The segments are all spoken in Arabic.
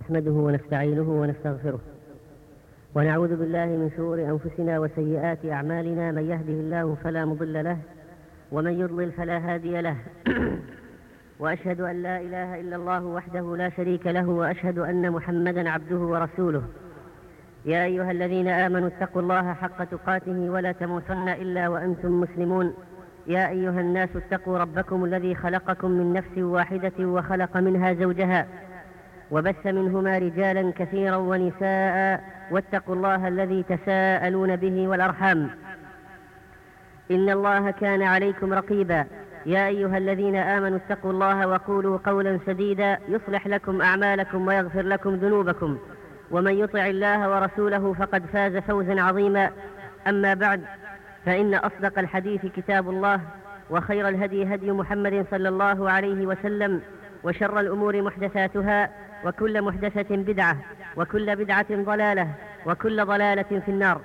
نحمده ونستعينه ونستغفره ونعوذ بالله من شرور أنفسنا وسيئات أعمالنا. من يهده الله فلا مضل له ومن يضلل فلا هادي له وأشهد أن لا إله إلا الله وحده لا شريك له وأشهد أن محمدا عبده ورسوله. يا أيها الذين آمنوا اتقوا الله حق تقاته ولا تموتن إلا وأنتم مسلمون. يا أيها الناس اتقوا ربكم الذي خلقكم من نفس واحدة وخلق منها زوجها وبث منهما رجالا كثيرا ونساء واتقوا الله الذي تساءلون به والأرحام إن الله كان عليكم رقيبا. يا أيها الذين آمنوا اتقوا الله وقولوا قولا سديدا يصلح لكم أعمالكم ويغفر لكم ذنوبكم ومن يطع الله ورسوله فقد فاز فوزا عظيما. أما بعد، فإن أصدق الحديث كتاب الله وخير الهدي هدي محمد صلى الله عليه وسلم وشر الأمور محدثاتها وكل محدثة بدعة وكل بدعة ضلالة وكل ضلالة في النار.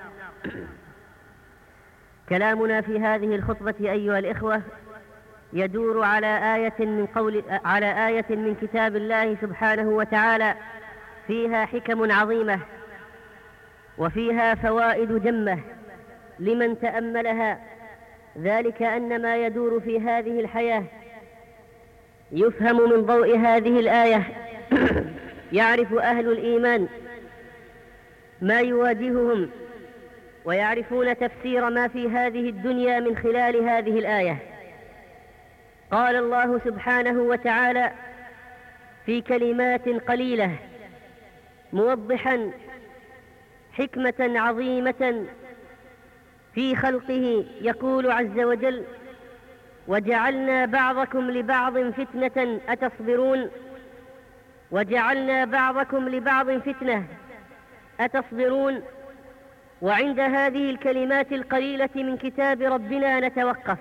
كلامنا في هذه الخطبة أيها الإخوة يدور على آية من كتاب الله سبحانه وتعالى فيها حكم عظيمة وفيها فوائد جمة لمن تأملها. ذلك أن ما يدور في هذه الحياة يفهم من ضوء هذه الآية. يعرف أهل الإيمان ما يواجههم ويعرفون تفسير ما في هذه الدنيا من خلال هذه الآية. قال الله سبحانه وتعالى في كلمات قليلة موضحا حكمة عظيمة في خلقه، يقول عز وجل: وجعلنا بعضكم لبعض فتنة أتصبرون. وجعلنا بعضكم لبعض فتنة أتصبرون. وعند هذه الكلمات القليلة من كتاب ربنا نتوقف.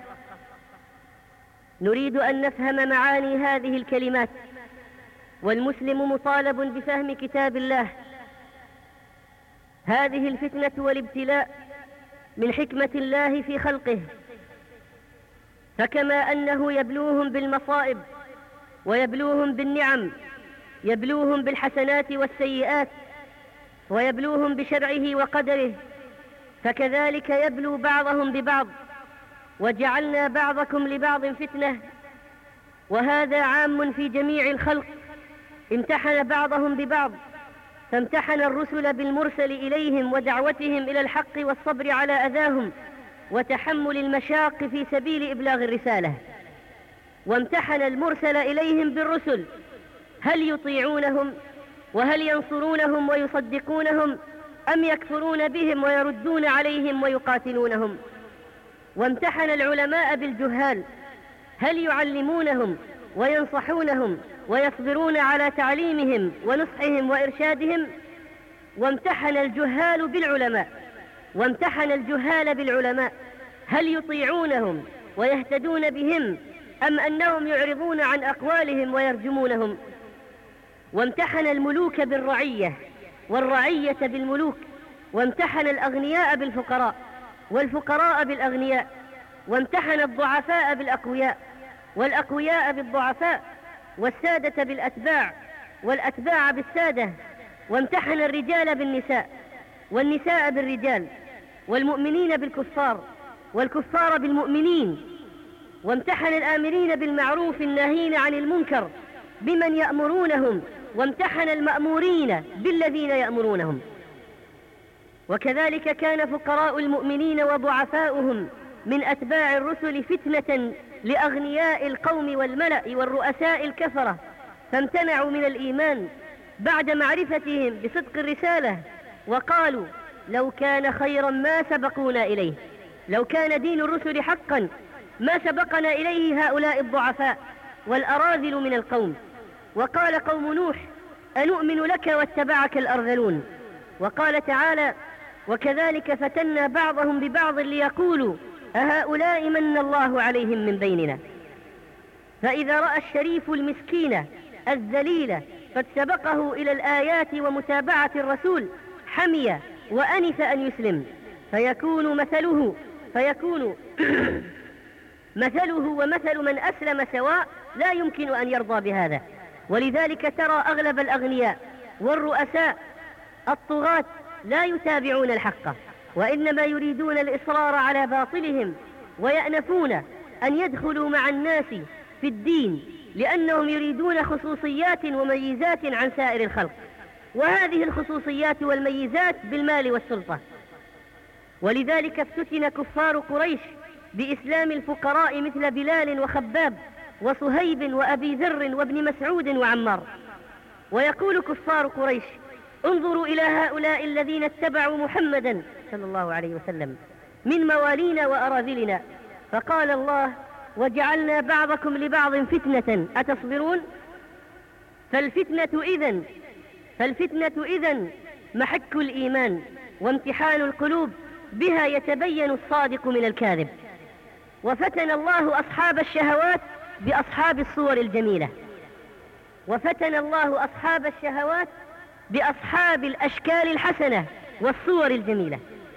نريد أن نفهم معاني هذه الكلمات، والمسلم مطالب بفهم كتاب الله. هذه الفتنة والابتلاء من حكمة الله في خلقه، فكما أنه يبلوهم بالمصائب ويبلوهم بالنعم، يبلوهم بالحسنات والسيئات ويبلوهم بشرعه وقدره، فكذلك يبلو بعضهم ببعض. وجعلنا بعضكم لبعض فتنة، وهذا عام في جميع الخلق. امتحن بعضهم ببعض، فامتحن الرسل بالمرسل إليهم ودعوتهم إلى الحق والصبر على أذاهم وتحمل المشاق في سبيل إبلاغ الرسالة. وامتحن المرسل إليهم بالرسل، هل يطيعونهم وهل ينصرونهم ويصدقونهم أم يكفرون بهم ويردون عليهم ويقاتلونهم. وامتحن العلماء بالجهال، هل يعلمونهم وينصحونهم ويصبرون على تعليمهم ونصحهم وإرشادهم. وامتحن الجهال بالعلماء، وامتحن الجهال بالعلماء، هل يطيعونهم ويهتدون بهم أم أنهم يعرضون عن أقوالهم ويرجمونهم. وامتحن الملوك بالرعية والرعية بالملوك، وامتحن الأغنياء بالفقراء والفقراء بالأغنياء، وامتحن الضعفاء بالأقوياء والأقوياء بالضعفاء، والسادة بالأتباع والأتباع بالسادة. وامتحن الرجال بالنساء والنساء بالرجال، والمؤمنين بالكفار والكفار بالمؤمنين. وامتحن الآمرين بالمعروف الناهين عن المنكر بمن يأمرونهم، وامتحن المأمورين بالذين يأمرونهم. وكذلك كان فقراء المؤمنين وضعفاؤهم من أتباع الرسل فتنة لأغنياء القوم والملأ والرؤساء الكفرة، فامتنعوا من الإيمان بعد معرفتهم بصدق الرسالة، وقالوا: لو كان خيرا ما سبقونا إليه، لو كان دين الرسل حقا ما سبقنا إليه هؤلاء الضعفاء والأراذل من القوم. وقال قوم نوح: أنؤمن لك واتبعك الأرذلون. وقال تعالى: وكذلك فتنا بعضهم ببعض ليقولوا أهؤلاء من الله عليهم من بيننا. فإذا رأى الشريف المسكين الذليل قد سبقه إلى الآيات ومتابعة الرسول حمي وأنف أن يسلم، فيكون مثله ومثل من أسلم سواء، لا يمكن أن يرضى بهذا. ولذلك ترى أغلب الأغنياء والرؤساء الطغاة لا يتابعون الحق، وإنما يريدون الإصرار على باطلهم، ويأنفون أن يدخلوا مع الناس في الدين، لأنهم يريدون خصوصيات وميزات عن سائر الخلق، وهذه الخصوصيات والميزات بالمال والسلطة. ولذلك افتتن كفار قريش بإسلام الفقراء مثل بلال وخباب وصهيب وأبي ذر وابن مسعود وعمار. ويقول كفار قريش: انظروا إلى هؤلاء الذين اتبعوا محمدا صلى الله عليه وسلم من موالينا وأراذلنا، فقال الله: وجعلنا بعضكم لبعض فتنة أتصبرون. فالفتنة إذن محك الإيمان وامتحان القلوب، بها يتبين الصادق من الكاذب. وفتن الله أصحاب الشهوات بأصحاب الصور الجميلة، وفتن الله أصحاب الشهوات بأصحاب الأشكال الحسنة والصور الجميلة،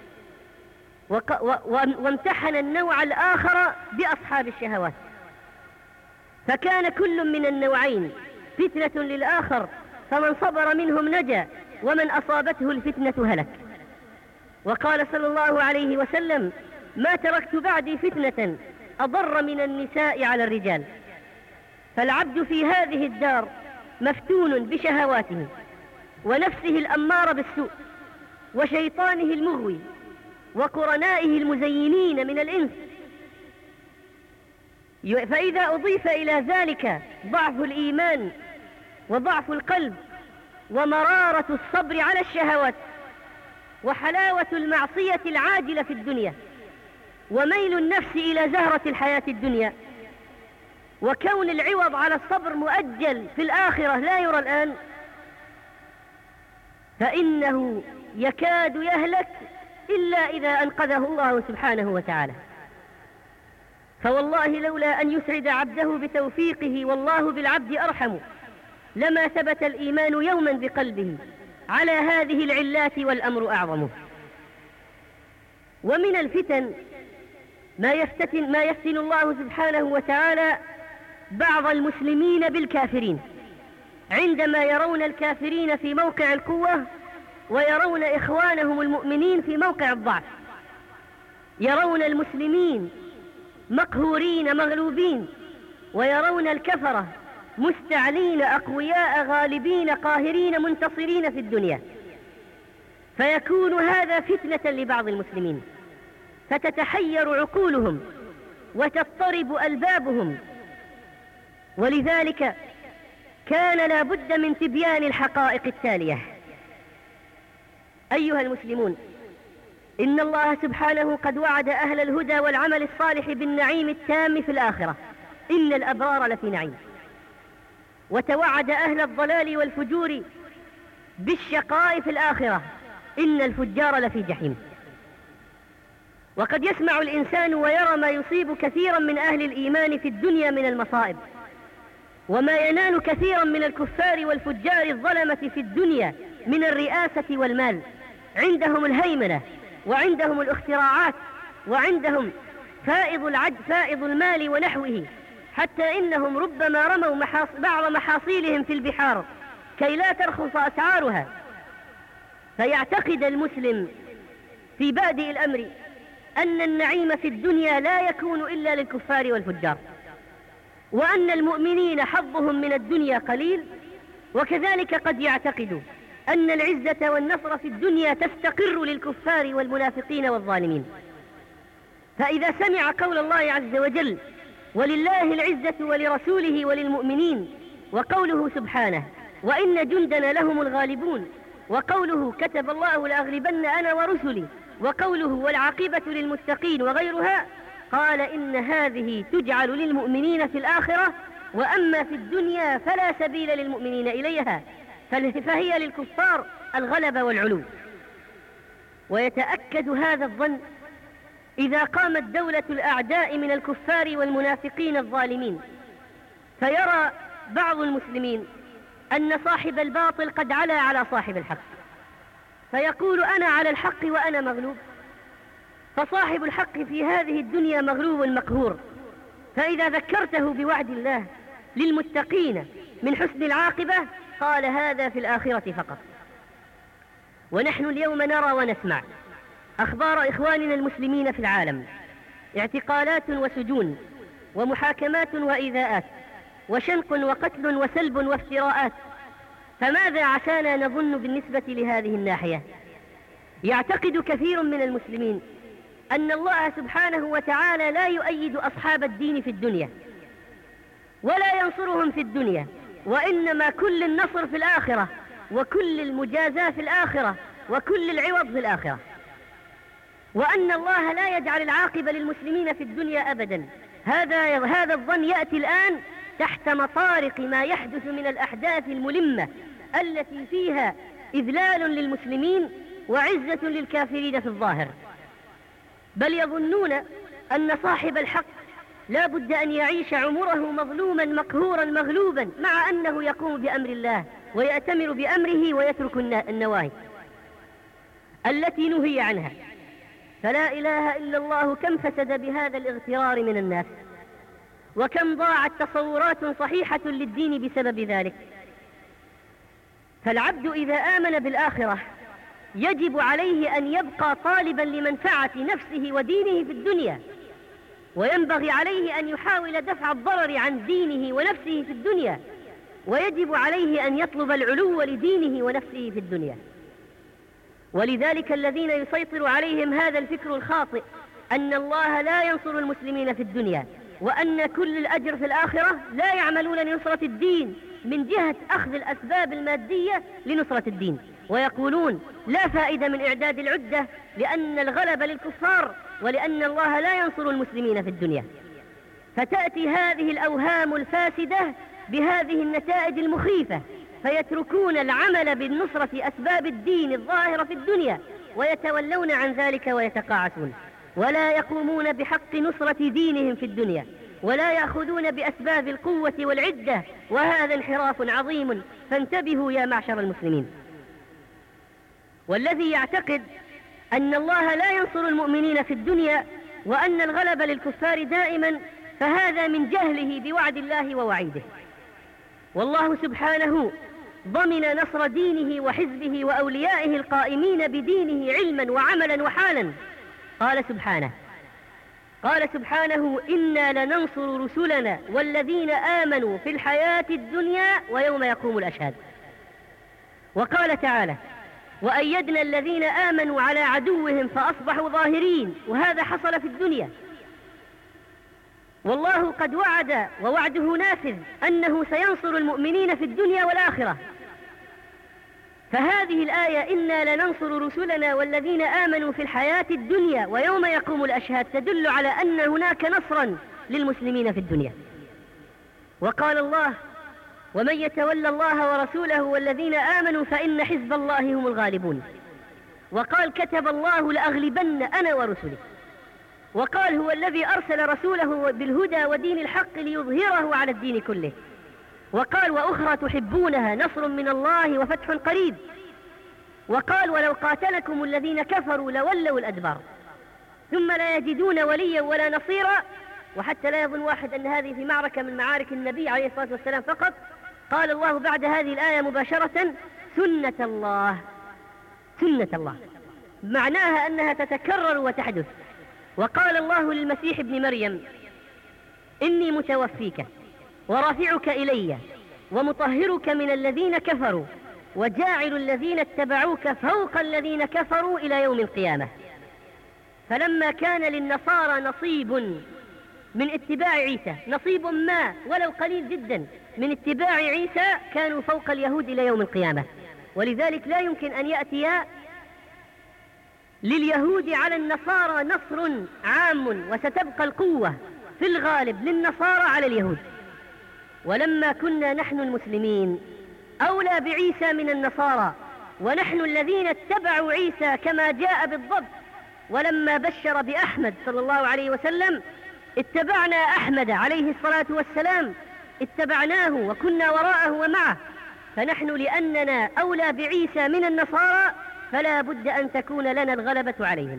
وامتحن النوع الآخر بأصحاب الشهوات، فكان كل من النوعين فتنة للآخر، فمن صبر منهم نجا، ومن أصابته الفتنة هلك. وقال صلى الله عليه وسلم: ما تركت بعدي فتنة أضر من النساء على الرجال. فالعبد في هذه الدار مفتون بشهواته ونفسه الأمارة بالسوء وشيطانه المغوي وقرنائه المزينين من الإنس. فإذا أضيف إلى ذلك ضعف الإيمان وضعف القلب ومرارة الصبر على الشهوات وحلاوة المعصية العاجلة في الدنيا وميل النفس إلى زهرة الحياة الدنيا وكون العوض على الصبر مؤجل في الآخرة لا يرى الآن، فإنه يكاد يهلك إلا إذا أنقذه الله سبحانه وتعالى. فوالله لولا أن يسعد عبده بتوفيقه والله بالعبد أرحم لما ثبت الإيمان يوما بقلبه على هذه العلات والأمر أعظمه. ومن الفتن ما يفتن الله سبحانه وتعالى بعض المسلمين بالكافرين، عندما يرون الكافرين في موقع القوة ويرون إخوانهم المؤمنين في موقع الضعف، يرون المسلمين مقهورين مغلوبين، ويرون الكفرة مستعلين أقوياء غالبين قاهرين منتصرين في الدنيا، فيكون هذا فتنة لبعض المسلمين، فتتحير عقولهم وتضطرب ألبابهم. ولذلك كان لا بد من تبيان الحقائق التالية. أيها المسلمون، إن الله سبحانه قد وعد أهل الهدى والعمل الصالح بالنعيم التام في الآخرة، إن الأبرار لفي نعيم، وتوعد أهل الضلال والفجور بالشقاء في الآخرة، إن الفجار لفي جحيم. وقد يسمع الإنسان ويرى ما يصيب كثيرا من أهل الإيمان في الدنيا من المصائب، وما ينال كثيرا من الكفار والفجار الظلمة في الدنيا من الرئاسة والمال، عندهم الهيمنة وعندهم الاختراعات وعندهم فائض المال ونحوه، حتى إنهم ربما رموا بعض محاصيلهم في البحار كي لا ترخص أسعارها. فيعتقد المسلم في بادئ الأمر أن النعيم في الدنيا لا يكون إلا للكفار والفجار، وأن المؤمنين حظهم من الدنيا قليل. وكذلك قد يعتقد أن العزة والنصر في الدنيا تستقر للكفار والمنافقين والظالمين. فإذا سمع قول الله عز وجل: ولله العزة ولرسوله وللمؤمنين، وقوله سبحانه: وإن جندنا لهم الغالبون، وقوله: كتب الله لأغلبن أنا ورسلي، وقوله: والعاقبة للمتقين، وغيرها، قال: إن هذه تجعل للمؤمنين في الآخرة، وأما في الدنيا فلا سبيل للمؤمنين إليها، فهي للكفار الغلبة والعلو. ويتأكد هذا الظن إذا قامت دولة الأعداء من الكفار والمنافقين الظالمين، فيرى بعض المسلمين أن صاحب الباطل قد علا على صاحب الحق، فيقول: أنا على الحق وأنا مغلوب. فصاحب الحق في هذه الدنيا مغلوب مقهور، فإذا ذكرته بوعد الله للمتقين من حسن العاقبة قال هذا في الآخرة فقط. ونحن اليوم نرى ونسمع أخبار إخواننا المسلمين في العالم، اعتقالات وسجون ومحاكمات وإيذاءات وشنق وقتل وسلب وافتراءات. فماذا عسانا نظن بالنسبة لهذه الناحية؟ يعتقد كثير من المسلمين أن الله سبحانه وتعالى لا يؤيد أصحاب الدين في الدنيا ولا ينصرهم في الدنيا، وإنما كل النصر في الآخرة، وكل المجازاة في الآخرة، وكل العوض في الآخرة، وأن الله لا يجعل العاقبة للمسلمين في الدنيا أبدا. هذا الظن يأتي الآن تحت مطارق ما يحدث من الأحداث الملمة التي فيها إذلال للمسلمين وعزة للكافرين في الظاهر، بل يظنون أن صاحب الحق لا بد أن يعيش عمره مظلوما مقهورا مغلوبا، مع أنه يقوم بأمر الله ويأتمر بأمره ويترك النواهي التي نهي عنها. فلا إله إلا الله، كم فسد بهذا الاغترار من الناس، وكم ضاعت تصورات صحيحة للدين بسبب ذلك. فالعبد إذا آمن بالآخرة يجب عليه أن يبقى طالبا لمنفعة نفسه ودينه في الدنيا، وينبغي عليه أن يحاول دفع الضرر عن دينه ونفسه في الدنيا، ويجب عليه أن يطلب العلو لدينه ونفسه في الدنيا. ولذلك الذين يسيطر عليهم هذا الفكر الخاطئ أن الله لا ينصر المسلمين في الدنيا، وأن كل الأجر في الآخرة، لا يعملون لنصرة الدين من جهة أخذ الأسباب المادية لنصرة الدين، ويقولون لا فائدة من إعداد العدة لأن الغلب للكفار، ولأن الله لا ينصر المسلمين في الدنيا. فتأتي هذه الأوهام الفاسدة بهذه النتائج المخيفة، فيتركون العمل بالنصرة أسباب الدين الظاهرة في الدنيا ويتولون عن ذلك ويتقاعسون، ولا يقومون بحق نصرة دينهم في الدنيا، ولا يأخذون بأسباب القوة والعدة، وهذا انحراف عظيم. فانتبهوا يا معشر المسلمين. والذي يعتقد أن الله لا ينصر المؤمنين في الدنيا وأن الغلب للكفار دائما، فهذا من جهله بوعد الله ووعيده. والله سبحانه ضمن نصر دينه وحزبه وأوليائه القائمين بدينه علما وعملا وحالا. قال سبحانه إنا لننصر رسلنا والذين آمنوا في الحياة الدنيا ويوم يقوم الأشهاد. وقال تعالى وأيدنا الذين آمنوا على عدوهم فأصبحوا ظاهرين، وهذا حصل في الدنيا، والله قد وعد ووعده نافذ أنه سينصر المؤمنين في الدنيا والآخرة. فهذه الآية إنا لننصر رسلنا والذين آمنوا في الحياة الدنيا ويوم يقوم الأشهاد تدل على أن هناك نصرا للمسلمين في الدنيا. وقال الله ومن يتولى الله ورسوله والذين آمنوا فإن حزب الله هم الغالبون. وقال كتب الله لأغلبن أنا ورسلي. وقال هو الذي أرسل رسوله بالهدى ودين الحق ليظهره على الدين كله. وقال وأخرى تحبونها نصر من الله وفتح قريب. وقال ولو قاتلكم الذين كفروا لولوا الأدبار ثم لا يجدون وليا ولا نصيرا. وحتى لا يظن واحد أن هذه في معركة من معارك النبي عليه الصلاة والسلام فقط، قال الله بعد هذه الآية مباشرة سنة الله، سنة الله، معناها أنها تتكرر وتحدث. وقال الله للمسيح ابن مريم إني متوفيك ورافعك إلي ومطهرك من الذين كفروا وجاعل الذين اتبعوك فوق الذين كفروا إلى يوم القيامة. فلما كان للنصارى نصيب من اتباع عيسى، نصيب ما ولو قليل جدا من اتباع عيسى، كانوا فوق اليهود إلى يوم القيامة. ولذلك لا يمكن أن يأتي لليهود على النصارى نصر عام، وستبقى القوة في الغالب للنصارى على اليهود. ولما كنا نحن المسلمين أولى بعيسى من النصارى، ونحن الذين اتبعوا عيسى كما جاء بالضبط، ولما بشر بأحمد صلى الله عليه وسلم اتبعنا أحمد عليه الصلاة والسلام، اتبعناه وكنا وراءه ومعه. فنحن لأننا أولى بعيسى من النصارى فلا بد أن تكون لنا الغلبة عليهم.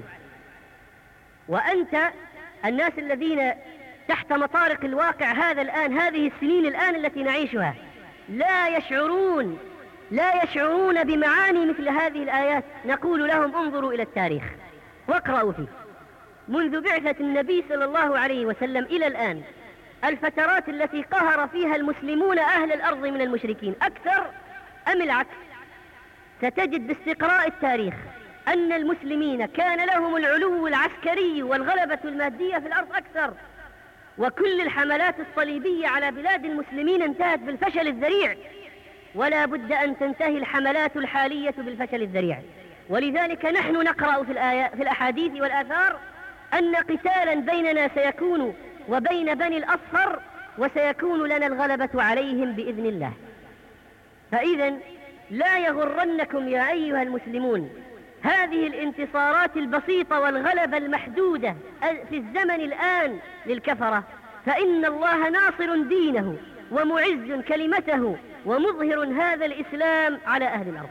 وأنت الناس الذين تحت مطارق الواقع هذا الآن، هذه السنين الآن التي نعيشها، لا يشعرون بمعاني مثل هذه الآيات، نقول لهم انظروا إلى التاريخ واقرأوا فيه منذ بعثة النبي صلى الله عليه وسلم إلى الآن، الفترات التي قهر فيها المسلمون أهل الأرض من المشركين أكثر أم العكس؟ ستجد باستقراء التاريخ أن المسلمين كان لهم العلو العسكري والغلبة المادية في الأرض أكثر، وكل الحملات الصليبية على بلاد المسلمين انتهت بالفشل الذريع، ولا بد أن تنتهي الحملات الحالية بالفشل الذريع. ولذلك نحن نقرأ في الأحاديث والآثار أن قتالا بيننا سيكون وبين بني الأصفر، وسيكون لنا الغلبة عليهم بإذن الله. فإذا لا يغرنكم يا أيها المسلمون هذه الانتصارات البسيطة والغلبة المحدودة في الزمن الآن للكفرة، فإن الله ناصر دينه ومعز كلمته ومظهر هذا الإسلام على أهل الأرض.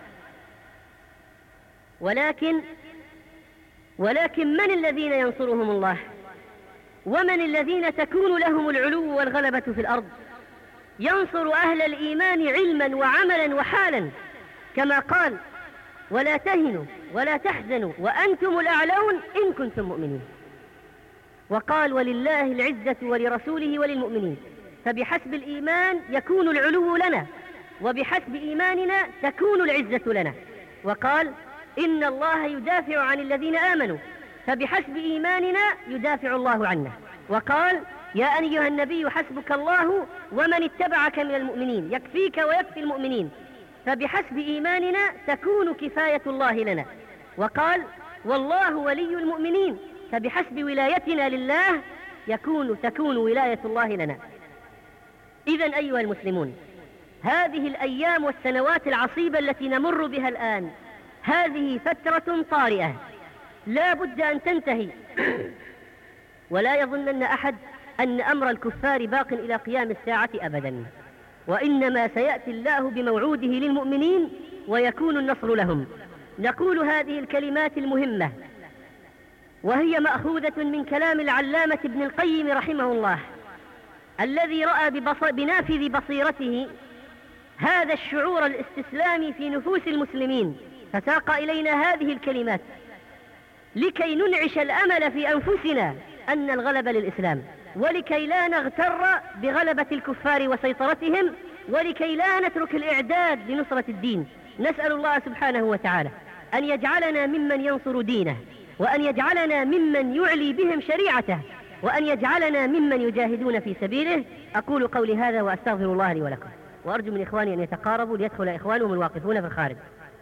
ولكن من الذين ينصرهم الله؟ ومن الذين تكون لهم العلو والغلبة في الأرض؟ ينصر أهل الإيمان علما وعملا وحالا، كما قال ولا تهنوا ولا تحزنوا وأنتم الأعلون إن كنتم مؤمنين. وقال ولله العزة ولرسوله وللمؤمنين، فبحسب الإيمان يكون العلو لنا، وبحسب إيماننا تكون العزة لنا. وقال إن الله يدافع عن الذين آمنوا، فبحسب إيماننا يدافع الله عنا. وقال يا أيها النبي حسبك الله ومن اتبعك من المؤمنين، يكفيك ويكفي المؤمنين، فبحسب إيماننا تكون كفاية الله لنا. وقال والله ولي المؤمنين، فبحسب ولايتنا لله تكون ولاية الله لنا. إذن أيها المسلمون، هذه الأيام والسنوات العصيبة التي نمر بها الآن هذه فترة طارئة لا بد أن تنتهي. ولا يظنن أحد أن أمر الكفار باق إلى قيام الساعة أبدا، وإنما سيأتي الله بموعوده للمؤمنين ويكون النصر لهم. نقول هذه الكلمات المهمة وهي مأخوذة من كلام العلامة ابن القيم رحمه الله، الذي رأى بنافذ بصيرته هذا الشعور الاستسلامي في نفوس المسلمين، فساق إلينا هذه الكلمات لكي ننعش الأمل في أنفسنا أن الغلبة للإسلام، ولكي لا نغتر بغلبة الكفار وسيطرتهم، ولكي لا نترك الإعداد لنصرة الدين. نسأل الله سبحانه وتعالى أن يجعلنا ممن ينصر دينه، وأن يجعلنا ممن يعلي بهم شريعته، وأن يجعلنا ممن يجاهدون في سبيله. أقول قولي هذا وأستغفر الله لي ولكم، وأرجو من إخواني أن يتقاربوا ليدخل إخوانهم الواقفون في الخارج.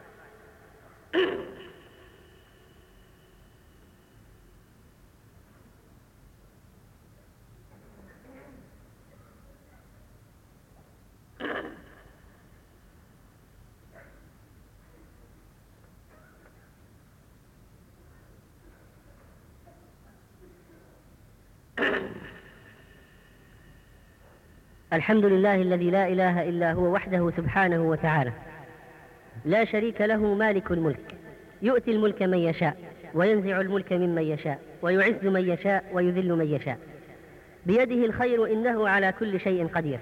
الحمد لله الذي لا إله إلا هو وحده سبحانه وتعالى، لا شريك له، مالك الملك، يؤتي الملك من يشاء وينزع الملك ممن يشاء، ويعز من يشاء ويذل من يشاء، بيده الخير إنه على كل شيء قدير.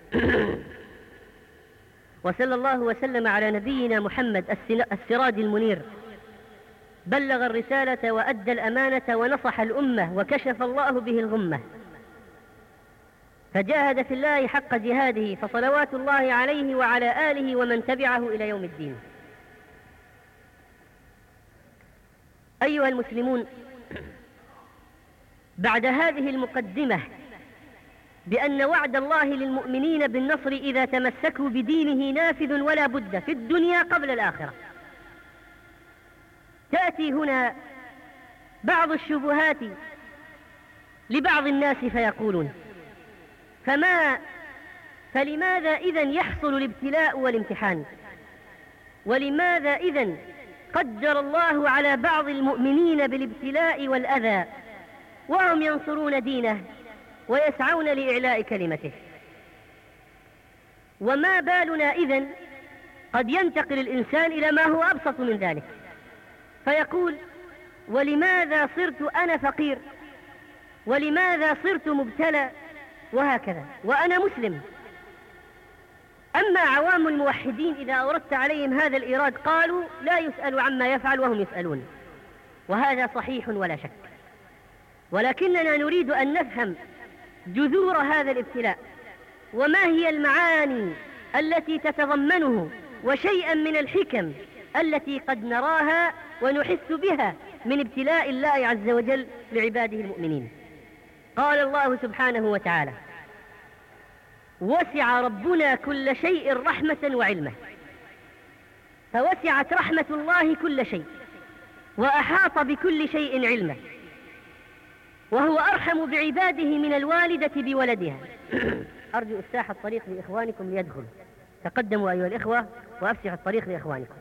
وصلى الله وسلم على نبينا محمد السراج المنير، بلغ الرسالة وأدى الأمانة ونصح الأمة وكشف الله به الغمة، فجاهد في الله حق جهاده، فصلوات الله عليه وعلى آله ومن تبعه إلى يوم الدين. أيها المسلمون، بعد هذه المقدمة بأن وعد الله للمؤمنين بالنصر إذا تمسكوا بدينه نافذ ولا بد في الدنيا قبل الآخرة، تأتي هنا بعض الشبهات لبعض الناس فيقولون فلماذا إذن يحصل الابتلاء والامتحان؟ ولماذا إذن قدر الله على بعض المؤمنين بالابتلاء والأذى وهم ينصرون دينه ويسعون لإعلاء كلمته؟ وما بالنا إذن قد ينتقل الإنسان إلى ما هو أبسط من ذلك، فيقول ولماذا صرت أنا فقير؟ ولماذا صرت مبتلى؟ وهكذا وأنا مسلم. أما عوام الموحدين إذا أوردت عليهم هذا الإيراد قالوا لا يسأل عما يفعل وهم يسألون، وهذا صحيح ولا شك. ولكننا نريد أن نفهم جذور هذا الابتلاء وما هي المعاني التي تتضمنه وشيئا من الحكم التي قد نراها ونحس بها من ابتلاء الله عز وجل لعباده المؤمنين. قال الله سبحانه وتعالى: وسع ربنا كل شيء رحمة وعلمه. فوسعت رحمة الله كل شيء وأحاط بكل شيء علمه، وهو أرحم بعباده من الوالدة بولدها. أرجو إفتاح الطريق لإخوانكم ليدخلوا. تقدموا أيها الإخوة وأفسحوا الطريق لإخوانكم.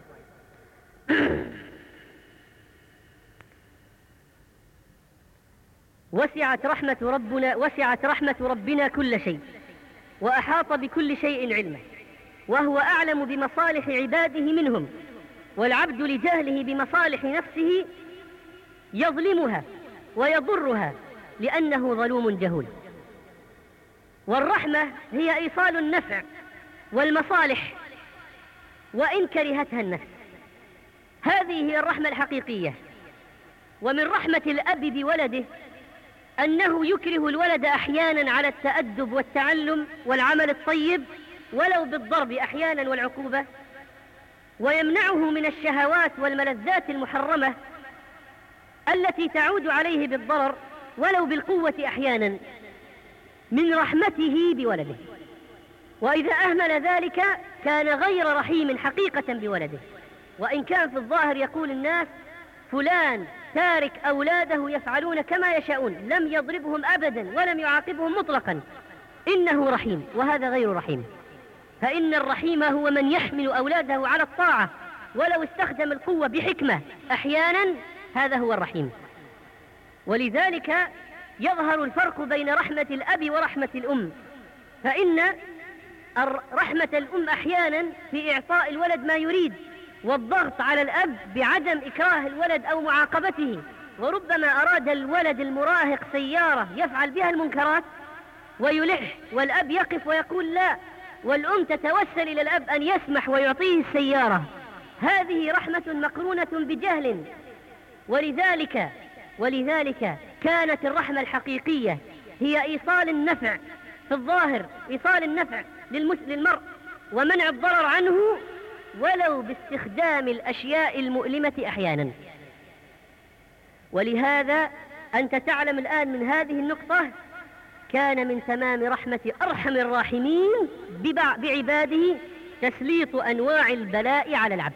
وسعت رحمة ربنا كل شيء وأحاط بكل شيء علمه، وهو أعلم بمصالح عباده منهم، والعبد لجهله بمصالح نفسه يظلمها ويضرها لأنه ظلوم جهول. والرحمة هي إيصال النفع والمصالح وإن كرهتها النفس، هذه هي الرحمة الحقيقية. ومن رحمة الأب بولده أنه يكره الولد أحيانا على التأدب والتعلم والعمل الطيب ولو بالضرب أحيانا والعقوبة، ويمنعه من الشهوات والملذات المحرمة التي تعود عليه بالضرر ولو بالقوة أحيانا، من رحمته بولده. وإذا أهمل ذلك كان غير رحيم حقيقة بولده، وإن كان في الظاهر يقول الناس فلان تارك أولاده يفعلون كما يشاءون، لم يضربهم أبدا ولم يعاقبهم مطلقا، إنه رحيم، وهذا غير رحيم. فإن الرحيم هو من يحمل أولاده على الطاعة ولو استخدم القوة بحكمة أحيانا، هذا هو الرحيم. ولذلك يظهر الفرق بين رحمة الأب ورحمة الأم، فإن رحمة الأم أحيانا في إعطاء الولد ما يريد، والضغط على الأب بعدم إكراه الولد أو معاقبته. وربما أراد الولد المراهق سيارة يفعل بها المنكرات ويلح، والأب يقف ويقول لا، والأم تتوسل إلى الأب أن يسمح ويعطيه السيارة. هذه رحمة مقرونة بجهل. ولذلك كانت الرحمة الحقيقية هي إيصال النفع في الظاهر، إيصال النفع للمرء ومنع الضرر عنه ولو باستخدام الأشياء المؤلمة أحيانا. ولهذا أنت تعلم الآن من هذه النقطة كان من تمام رحمة أرحم الراحمين بعباده تسليط أنواع البلاء على العبد،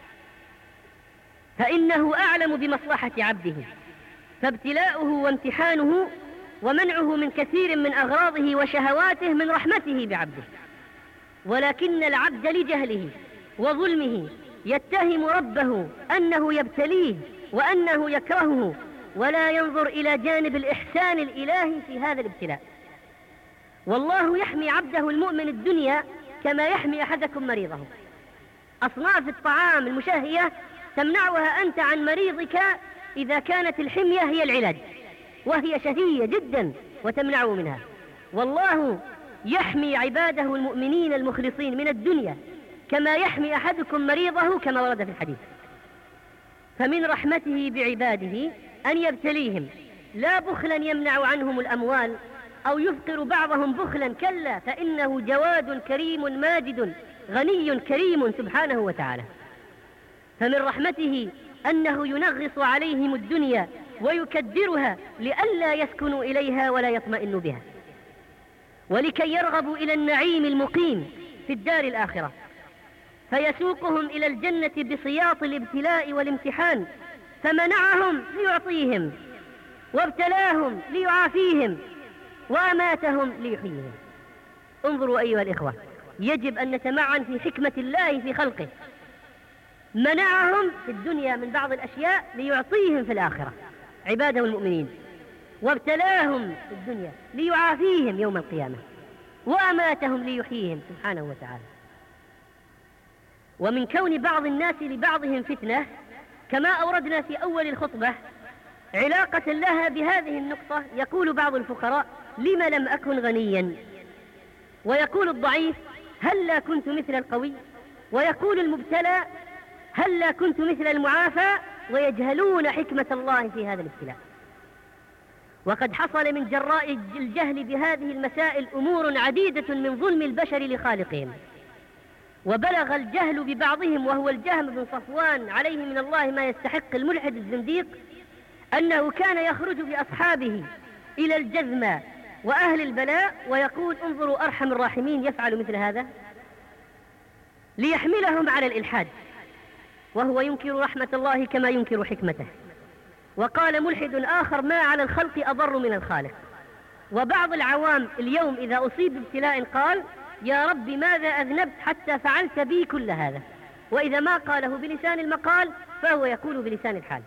فإنه أعلم بمصلحة عبده، فابتلاؤه وامتحانه ومنعه من كثير من أغراضه وشهواته من رحمته بعبده. ولكن العبد لجهله وظلمه يتهم ربه أنه يبتليه وأنه يكرهه، ولا ينظر إلى جانب الإحسان الإلهي في هذا الابتلاء. والله يحمي عبده المؤمن الدنيا كما يحمي أحدكم مريضه. أصناف الطعام المشهية تمنعها أنت عن مريضك إذا كانت الحمية هي العلاج، وهي شهية جدا وتمنعه منها. والله يحمي عباده المؤمنين المخلصين من الدنيا كما يحمي أحدكم مريضه كما ورد في الحديث. فمن رحمته بعباده أن يبتليهم، لا بخلا يمنع عنهم الأموال أو يفقر بعضهم بخلا، كلا، فإنه جواد كريم ماجد غني كريم سبحانه وتعالى. فمن رحمته أنه ينغص عليهم الدنيا ويكدرها لئلا يسكنوا إليها ولا يطمئنوا بها، ولكي يرغبوا إلى النعيم المقيم في الدار الآخرة، فيسوقهم إلى الجنة بسياط الابتلاء والامتحان، فمنعهم ليعطيهم، وابتلاهم ليعافيهم، وأماتهم ليحييهم. انظروا أيها الإخوة، يجب أن نتمعن في حكمة الله في خلقه. منعهم في الدنيا من بعض الأشياء ليعطيهم في الآخرة عباده المؤمنين، وابتلاهم في الدنيا ليعافيهم يوم القيامة، وأماتهم ليحييهم سبحانه وتعالى. ومن كون بعض الناس لبعضهم فتنة كما أوردنا في أول الخطبة علاقة لها بهذه النقطة، يقول بعض الفقراء: لم لم أكن غنيا؟ ويقول الضعيف: هلا كنت مثل القوي، ويقول المبتلى هلا كنت مثل المعافى، ويجهلون حكمة الله في هذا الابتلاء. وقد حصل من جراء الجهل بهذه المسائل أمور عديدة من ظلم البشر لخالقهم. وبلغ الجهل ببعضهم وهو الجهم بن صفوان عليه من الله ما يستحق الملحد الزنديق، أنه كان يخرج بأصحابه إلى الجذمة وأهل البلاء ويقول انظروا أرحم الراحمين يفعل مثل هذا، ليحملهم على الإلحاد، وهو ينكر رحمة الله كما ينكر حكمته. وقال ملحد آخر ما على الخلق أضر من الخالق. وبعض العوام اليوم إذا أصيب بابتلاء قال يا رب ماذا أذنبت حتى فعلت بي كل هذا، وإذا ما قاله بلسان المقال فهو يقول بلسان الحال.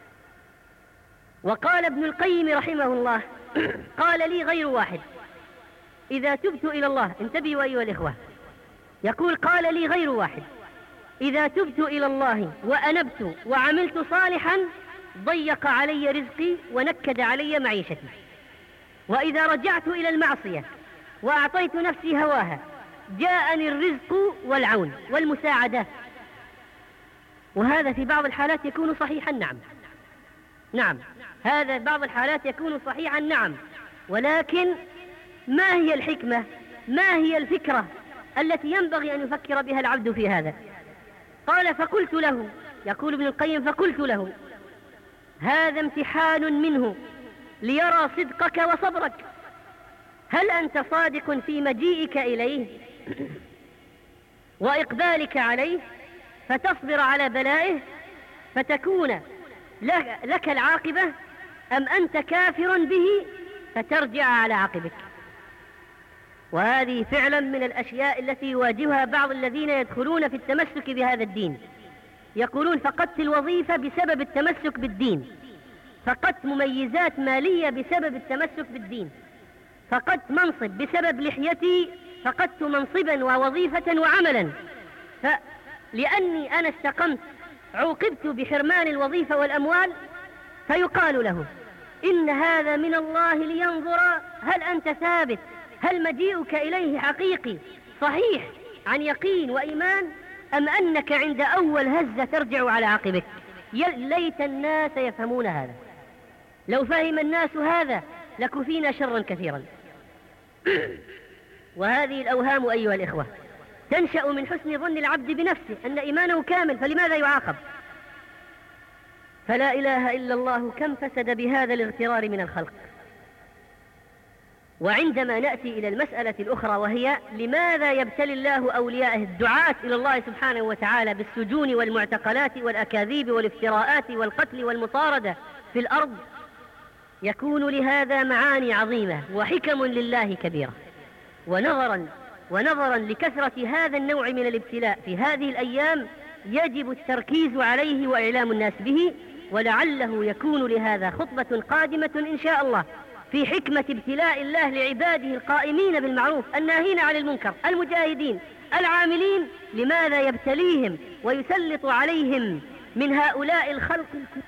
وقال ابن القيم رحمه الله قال لي غير واحد إذا تبت إلى الله، انتبهوا أيها الإخوة، يقول قال لي غير واحد إذا تبت إلى الله وأنبت وعملت صالحا ضيق علي رزقي ونكد علي معيشتي، وإذا رجعت إلى المعصية وأعطيت نفسي هواها جاءني الرزق والعون والمساعدة. وهذا في بعض الحالات يكون صحيحا، نعم هذا بعض الحالات يكون صحيحا نعم، ولكن ما هي الحكمة، ما هي الفكرة التي ينبغي أن يفكر بها العبد في هذا؟ قال فقلت له، يقول ابن القيم فقلت له هذا امتحان منه ليرى صدقك وصبرك، هل أنت صادق في مجيئك إليه وإقبالك عليه فتصبر على بلائه فتكون لك العاقبة، أم أنت كافر به فترجع على عقبك؟ وهذه فعلا من الأشياء التي يواجهها بعض الذين يدخلون في التمسك بهذا الدين، يقولون فقدت الوظيفة بسبب التمسك بالدين، فقدت مميزات مالية بسبب التمسك بالدين، فقدت منصب بسبب لحيتي، فقدت منصبا ووظيفة وعملا، فلأني أنا استقمت عوقبت بحرمان الوظيفة والأموال، فيقال له إن هذا من الله لينظر هل أنت ثابت، هل مجيئك إليه حقيقي صحيح عن يقين وإيمان، أم أنك عند أول هزة ترجع على عقبك؟ ليت الناس يفهمون هذا، لو فهم الناس هذا لكفينا شرا كثيرا. وهذه الأوهام أيها الإخوة تنشأ من حسن ظن العبد بنفسه أن إيمانه كامل، فلماذا يعاقب؟ فلا إله إلا الله كم فسد بهذا الاغترار من الخلق. وعندما نأتي إلى المسألة الأخرى وهي لماذا يبتلي الله أولياءه الدعاة إلى الله سبحانه وتعالى بالسجون والمعتقلات والأكاذيب والافتراءات والقتل والمطاردة في الأرض، يكون لهذا معاني عظيمة وحكم لله كبيرة. ونظرا لكثرة هذا النوع من الابتلاء في هذه الأيام يجب التركيز عليه وإعلام الناس به، ولعله يكون لهذا خطبة قادمة إن شاء الله في حكمة ابتلاء الله لعباده القائمين بالمعروف الناهين عن المنكر المجاهدين العاملين، لماذا يبتليهم ويسلط عليهم من هؤلاء الخلق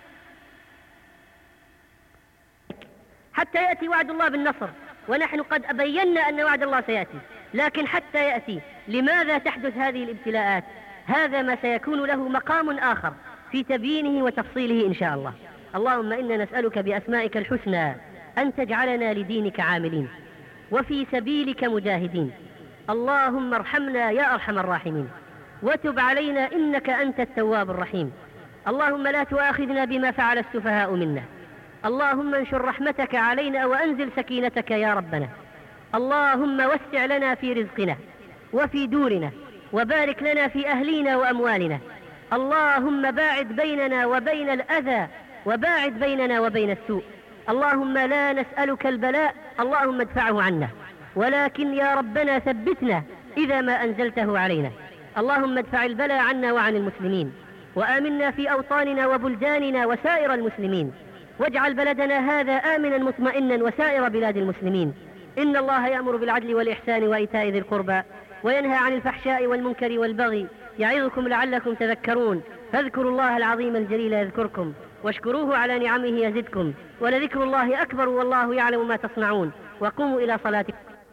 حتى يأتي وعد الله بالنصر. ونحن قد بينا أن وعد الله سيأتي، لكن حتى يأتي لماذا تحدث هذه الابتلاءات؟ هذا ما سيكون له مقام آخر في تبيينه وتفصيله إن شاء الله. اللهم إنا نسألك بأسمائك الحسنى أن تجعلنا لدينك عاملين وفي سبيلك مجاهدين. اللهم ارحمنا يا أرحم الراحمين، وتب علينا إنك أنت التواب الرحيم. اللهم لا تؤاخذنا بما فعل السفهاء منا. اللهم انشر رحمتك علينا وأنزل سكينتك يا ربنا. اللهم وسع لنا في رزقنا وفي دورنا، وبارك لنا في أهلينا وأموالنا. اللهم باعد بيننا وبين الأذى، وباعد بيننا وبين السوء. اللهم لا نسألك البلاء، اللهم ادفعه عنا، ولكن يا ربنا ثبتنا إذا ما أنزلته علينا. اللهم ادفع البلاء عنا وعن المسلمين، وآمنا في أوطاننا وبلداننا وسائر المسلمين، واجعل بلدنا هذا آمنا مطمئنا وسائر بلاد المسلمين. إن الله يأمر بالعدل والإحسان وإيتاء ذي القربى وينهى عن الفحشاء والمنكر والبغي، يعظكم لعلكم تذكرون. فاذكروا الله العظيم الجليل يذكركم، واشكروه على نعمه يزدكم، ولذكر الله أكبر والله يعلم ما تصنعون. وقوموا إلى صلاتكم.